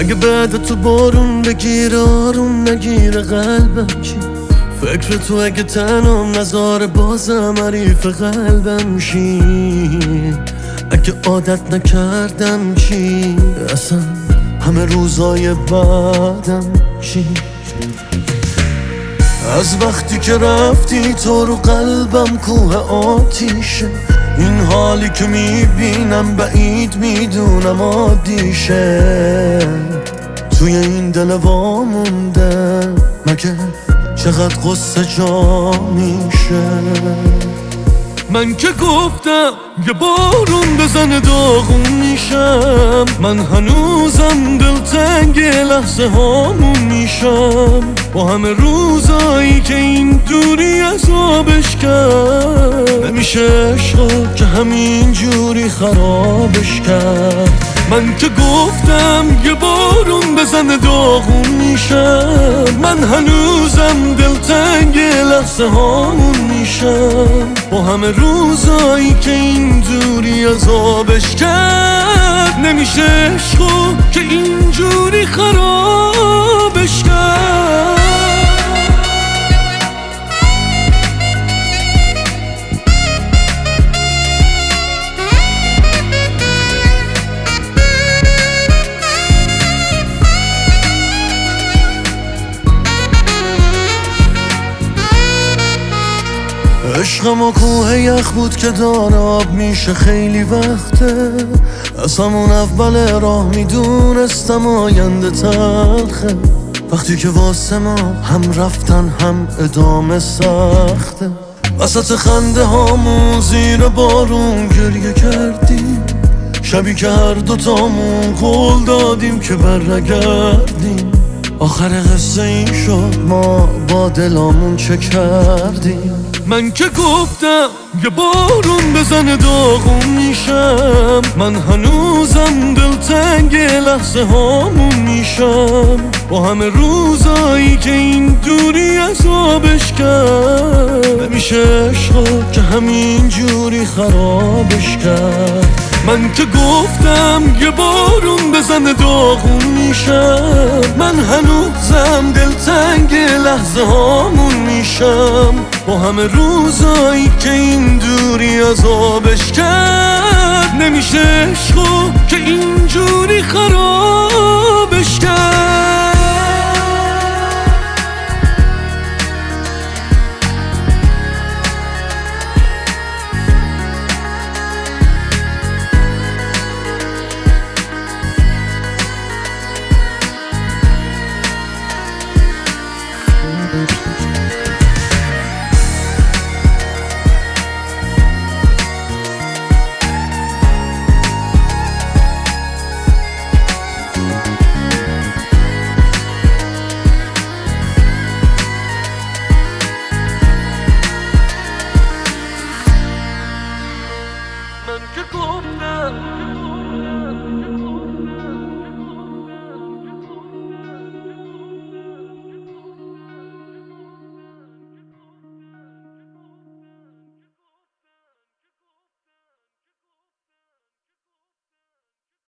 اگه بعد تو بارون بگیره آروم نگیره قلبم چی؟ فکر تو اگه تنم نذاره بازم حریف قلبم شی؟ اگه عادت نکردم چی؟ اصلا همه روزای بعدم چی؟ از وقتی که رفتی تو رو قلبم کوه آتیشه، این حالی که میبینم بعید میدونم عادیشه. توی این دل وامونده مگه چقدر قصه جا میشه؟ من که گفتم یه بارون بزنه داغون میشم، من هنوزم دلتنگ لحظه هامون میشم. با همه روزایی که این دوری عذابش کرد، نمیشه عشقا که همین جوری خرابش کرد. من که گفتم یه بارون بزنه داغون میشم، من هنوزم دلتنگ لحظه هامون میشم. با همه روزایی که این دوری عذابش کرد، نمیشه عشقو که اینجوری خرابش کرد. عشقم و کوه یخ بود که داره آب میشه خیلی وقته. از همون اول راه میدونستم آینده تلخه، وقتی که واسه ما هم رفتن هم ادامه سخته. وسط خنده هامون زیر بارون گریه کردیم، شبی که هر دوتامون قول دادیم که برنگردیم. آخر قصه این شد ما با دلامون چه کردیم. من که گفتم یه بارون بزنه داغون میشم، من هنوزم دلتنگ لحظه هامون میشم. با همه روزایی که این دوری عذابش کرد، نمیشه عشقا که همین جوری خرابش کرد. من که گفتم یه بارون بزنه داغون میشم، من هنوزم دلتنگ لحظه هامون میشم. با همه روزایی که این دوری عذابش کرد، نمیشه عشقو که اینجوری خرابش کرد.